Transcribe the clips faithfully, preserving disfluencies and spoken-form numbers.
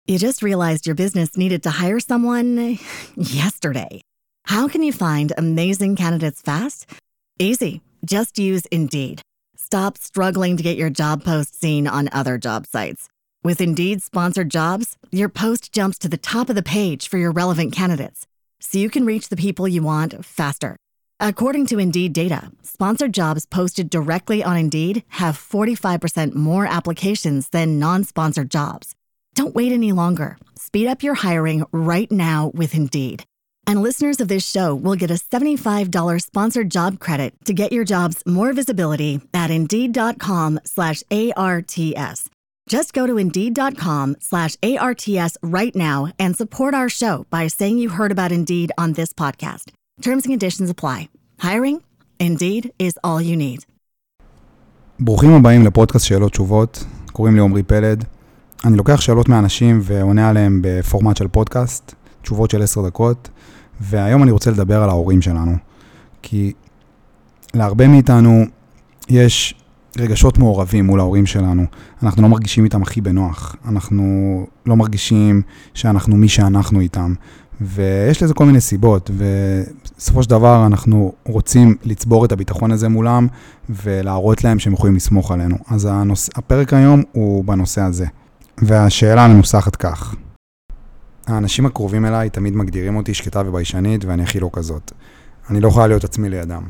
You just realized your business needed to hire someone yesterday. How can you find amazing candidates fast? Easy. Just use Indeed. Stop struggling to get your job post seen on other job sites. With Indeed sponsored jobs, your post jumps to the top of the page for your relevant candidates, so you can reach the people you want faster. According to Indeed data, sponsored jobs posted directly on Indeed have forty-five percent more applications than non-sponsored jobs. Don't wait any longer. Speed up your hiring right now with Indeed. And listeners of this show will get a seventy-five dollars sponsored job credit to get your jobs more visibility at Indeed.com slash ARTS. Just go to Indeed.com slash ARTS right now and support our show by saying you heard about Indeed on this podcast. Terms and conditions apply. Hiring? Indeed is all you need. ברוכים הבאים לפודקאסט שאלות תשובות. קוראים לי עומרי פלד. אני לוקח שאלות מאנשים ועונה עליהם בפורמט של פודקאסט, תשובות של עשר דקות, והיום אני רוצה לדבר על ההורים שלנו. כי להרבה מאיתנו יש רגשות מעורבים מול ההורים שלנו. אנחנו לא מרגישים איתם הכי בנוח. אנחנו לא מרגישים שאנחנו מי שאנחנו איתם. ויש לזה כל מיני סיבות, ובסופו של דבר אנחנו רוצים לצבור את הביטחון הזה מולם, ולהראות להם שהם יכולים לסמוך עלינו. אז הנוס... הפרק היום הוא בנושא הזה. והשאלה מנוסחת כך. האנשים הקרובים אליי תמיד מגדירים אותי שקטה וביישנית, ואני הכי לא כזאת. אני לא יכולה להיות עצמי לידם.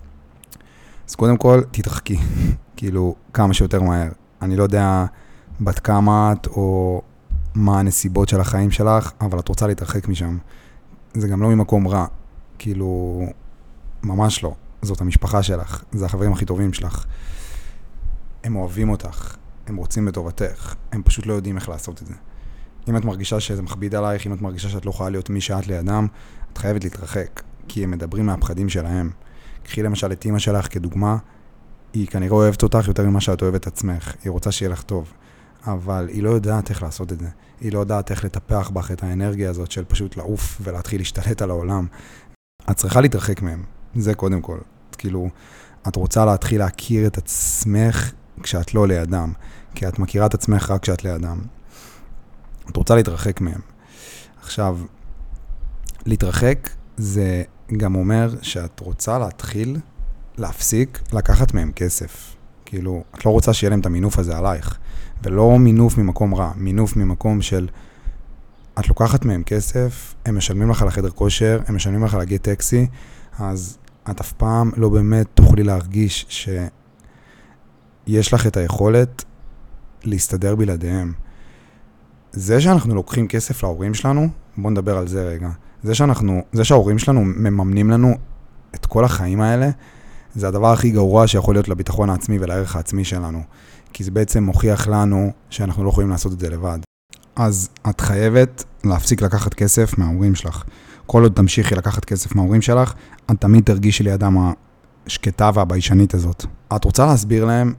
אז קודם כל, תתרחקי. כאילו, כמה שיותר מהר. אני לא יודע בת כמה את, או מה הנסיבות של החיים שלך, אבל את רוצה להתרחק משם. זה גם לא ממקום רע. כאילו, ממש לא. זאת המשפחה שלך. זה החברים הכי טובים שלך. הם אוהבים אותך. הם רוצים בטובתך. הם פשוט לא יודעים איך לעשות את זה. אם את מרגישה שזה מכביד עלייך, אם את מרגישה שאת לא יכולה להיות מי שאת לידם, את חייבת להתרחק. כי הם מדברים מהפחדים שלהם. קחי למשל את אמא שלך כדוגמה, היא כנראה אוהבת אותך יותר ממה שאת אוהבת עצמך. היא רוצה שיהיה לך טוב. אבל היא לא יודעת איך לעשות את זה. היא לא יודעת איך לטפח בך את האנרגיה הזאת של פשוט לעוף ולהתחיל להשתלט על העולם. את צריכה להתרחק מהם. זה קודם כל. כאילו, את רוצה להתחיל להכיר את עצמך כשאת לא לידם. כי את מכירה את עצמך רק כשאת לידם. את רוצה להתרחק מהם. עכשיו, להתרחק זה גם אומר שאת רוצה להתחיל להפסיק לקחת מהם כסף. כאילו, את לא רוצה שיהיה להם את המינוף הזה עלייך. ולא מינוף ממקום רע, מינוף ממקום של את לוקחת מהם כסף, הם משלמים לך על החדר כושר, הם משלמים לך על הגט טקסי, אז את אף פעם לא באמת תוכלי להרגיש שיש לך את היכולת להסתדר בלעדיהם. זה שאנחנו לוקחים כסף להורים שלנו, בואו נדבר על זה רגע. זה שאנחנו, זה שההורים שלנו מממנים לנו את כל החיים האלה, זה הדבר הכי גרוע שיכול להיות לביטחון העצמי ולערך העצמי שלנו. כי זה בעצם מוכיח לנו שאנחנו לא יכולים לעשות את זה לבד. אז את חייבת להפסיק לקחת כסף מההורים שלך. כל עוד תמשיכי לקחת כסף מההורים שלך, את תמיד תרגישי לידם השקטה והביישנית הזאת. את רוצה להסביר להם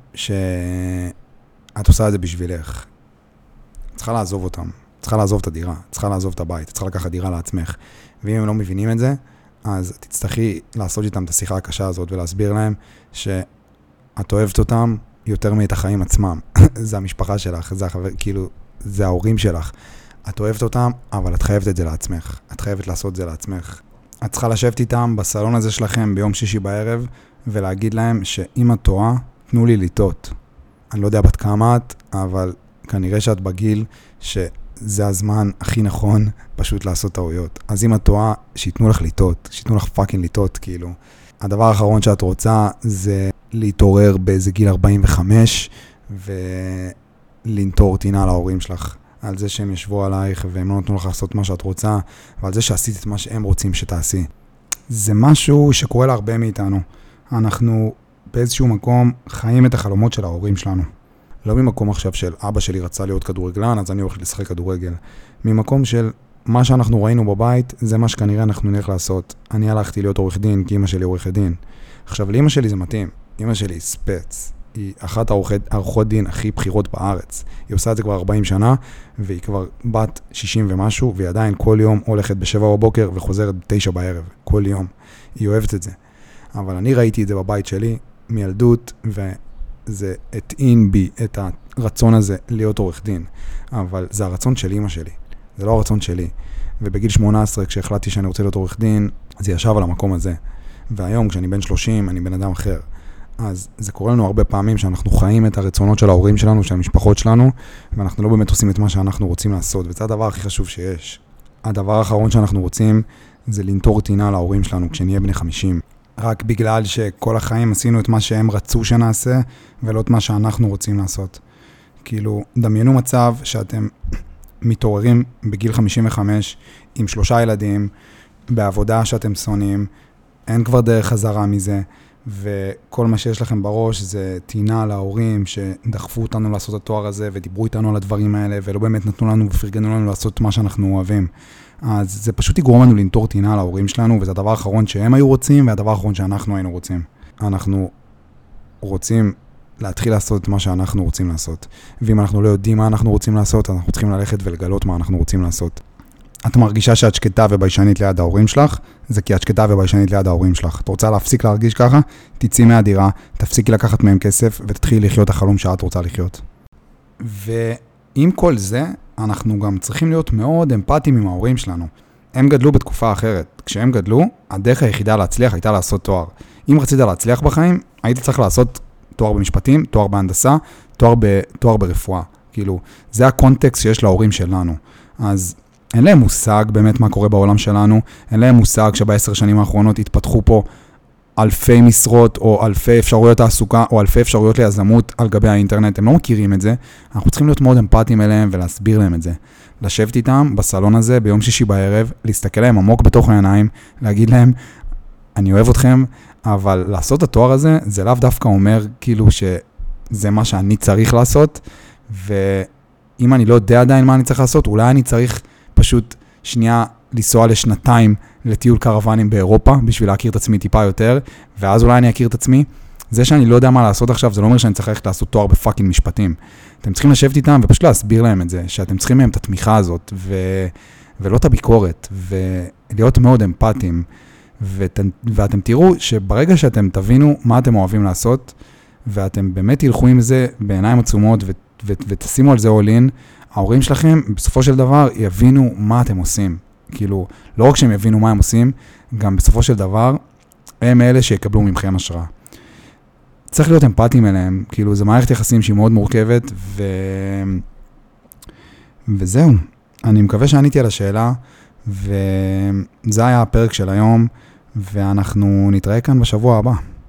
שאת עושה את זה בשבילך. צריכה לעזוב אותם. צריכה לעזוב את הדירה. צריכה לעזוב את הבית. צריכה לקחת דירה לעצמך. ואם הם לא מבינים את זה, אז תצטרכי לעשות איתם את השיחה הקשה הזאת ולהסביר להם שאת אוהבת אותם יותר מאת החיים עצמם. זה המשפחה שלך, זה החבר, כאילו, זה ההורים שלך. את אוהבת אותם, אבל את חייבת את זה לעצמך. את חייבת לעשות את זה לעצמך. את צריכה לשבת איתם בסלון הזה שלכם ביום שישי בערב, ולהגיד להם שאם את טועה, תנו לי לטעות. אני לא יודע בת כמה את, אבל כנראה שאת בגיל שזה הזמן הכי נכון פשוט לעשות טעויות. אז אם את טועה, שיתנו לך לטעות, שיתנו לך פאקינג לטעות, כאילו. הדבר האחרון שאת רוצה זה להתעורר באיזה גיל ארבעים וחמש ולנטור טינה להורים שלך על זה שהם ישבו עלייך והם לא נתנו לך לעשות מה שאת רוצה ועל זה שעשית את מה שהם רוצים שתעשי. זה משהו שקורה להרבה מאיתנו. אנחנו באיזשהו מקום חיים את החלומות של ההורים שלנו. לא ממקום עכשיו של אבא שלי רצה להיות כדורגלן אז אני הולך לשחק כדורגל. ממקום של מה שאנחנו ראינו בבית זה מה שכנראה אנחנו נלך לעשות. אני הלכתי להיות עורך דין כי אמא שלי עורך דין. עכשיו לאמא שלי זה מתאים. אמא שלי ספץ. היא אחת העורכות דין הכי בחירות בארץ. היא עושה את זה כבר ארבעים שנה, והיא כבר בת שישים ומשהו, והיא עדיין כל יום הולכת בשבע בבוקר וחוזרת בתשע בערב. כל יום. היא אוהבת את זה. אבל אני ראיתי את זה בבית שלי, מילדות, זה הטעין בי את הרצון הזה להיות עורך דין, אבל זה הרצון של אמא שלי, זה לא הרצון שלי. ובגיל שמונה עשרה, כשהחלטתי שאני רוצה להיות עורך דין, זה ישב על המקום הזה. והיום, כשאני בן שלושים, אני בן אדם אחר. אז זה קורה לנו הרבה פעמים שאנחנו חיים את הרצונות של ההורים שלנו, של המשפחות שלנו, ואנחנו לא באמת עושים את מה שאנחנו רוצים לעשות, וזה הדבר הכי חשוב שיש. הדבר האחרון שאנחנו רוצים זה לנטור טינה להורים שלנו כשנהיה בני חמישים. רק בגלל שכל החיים עשינו את מה שהם רצו שנעשה, ולא את מה שאנחנו רוצים לעשות. כאילו, דמיינו מצב שאתם מתעוררים בגיל חמישים וחמש עם שלושה ילדים, בעבודה שאתם שונאים, אין כבר דרך חזרה מזה, וכל מה שיש לכם בראש זה טינה להורים שדחפו אותנו לעשות את התואר הזה, ודיברו איתנו על הדברים האלה, ולא באמת נתנו לנו ופרגנו לנו לעשות מה שאנחנו אוהבים. אז זה פשוט יגרום לנו לנטור טינה להורים שלנו, וזה הדבר האחרון שהם היו רוצים, והדבר האחרון שאנחנו היינו רוצים. אנחנו רוצים להתחיל לעשות את מה שאנחנו רוצים לעשות. ואם אנחנו לא יודעים מה אנחנו רוצים לעשות, אנחנו צריכים ללכת ולגלות מה אנחנו רוצים לעשות. את מרגישה שאת שקטה וביישנית ליד ההורים שלך, זה כי את שקטה וביישנית ליד ההורים שלך. את רוצה להפסיק להרגיש ככה? תצאי מהדירה, תפסיקי לקחת מהם כסף, ותתחילי לחיות החלום שאת רוצה לחיות. ועם כל זה, אנחנו גם צריכים להיות מאוד אמפתיים עם ההורים שלנו. הם גדלו בתקופה אחרת. כשהם גדלו, הדרך היחידה להצליח הייתה לעשות תואר. אם רצית להצליח בחיים, הייתי צריך לעשות תואר במשפטים, תואר בהנדסה, תואר, ב, תואר ברפואה. כאילו, זה הקונטקסט שיש להורים שלנו. אז אין להם מושג באמת מה קורה בעולם שלנו, אין להם מושג שבעשר שנים האחרונות התפתחו פה אלפי משרות או אלפי אפשרויות תעסוקה או אלפי אפשרויות ליזמות על גבי האינטרנט. הם לא מכירים את זה. אנחנו צריכים להיות מאוד אמפתיים אליהם ולהסביר להם את זה. לשבת איתם בסלון הזה ביום שישי בערב, להסתכל להם עמוק בתוך העיניים, להגיד להם, אני אוהב אתכם, אבל לעשות את התואר הזה, זה לאו דווקא אומר כאילו שזה מה שאני צריך לעשות, ואם אני לא יודע עדיין מה אני צריך לעשות, אולי אני צריך פשוט שנייה לנסוע לשנתיים לטיול קרוונים באירופה, בשביל להכיר את עצמי טיפה יותר, ואז אולי אני אכיר את עצמי. זה שאני לא יודע מה לעשות עכשיו, זה לא אומר שאני צריך ללכת לעשות תואר בפאקינג משפטים. אתם צריכים לשבת איתם ופשוט להסביר להם את זה, שאתם צריכים מהם את התמיכה הזאת, ו... ולא את הביקורת, ולהיות מאוד אמפתיים, ות... ואתם תראו שברגע שאתם תבינו מה אתם אוהבים לעשות, ואתם באמת תלכו עם זה בעיניים עצומות, ו... ו... ותשימו על זה all in, ההורים שלכם בסופו של דבר יבינו מה אתם עושים. כאילו, לא רק שהם יבינו מה הם עושים, גם בסופו של דבר, הם אלה שיקבלו ממכם השראה. צריך להיות אמפתיים אליהם, כאילו, זו מערכת יחסים שהיא מאוד מורכבת, ו... וזהו. אני מקווה שעניתי על השאלה, וזה היה הפרק של היום, ואנחנו נתראה כאן בשבוע הבא.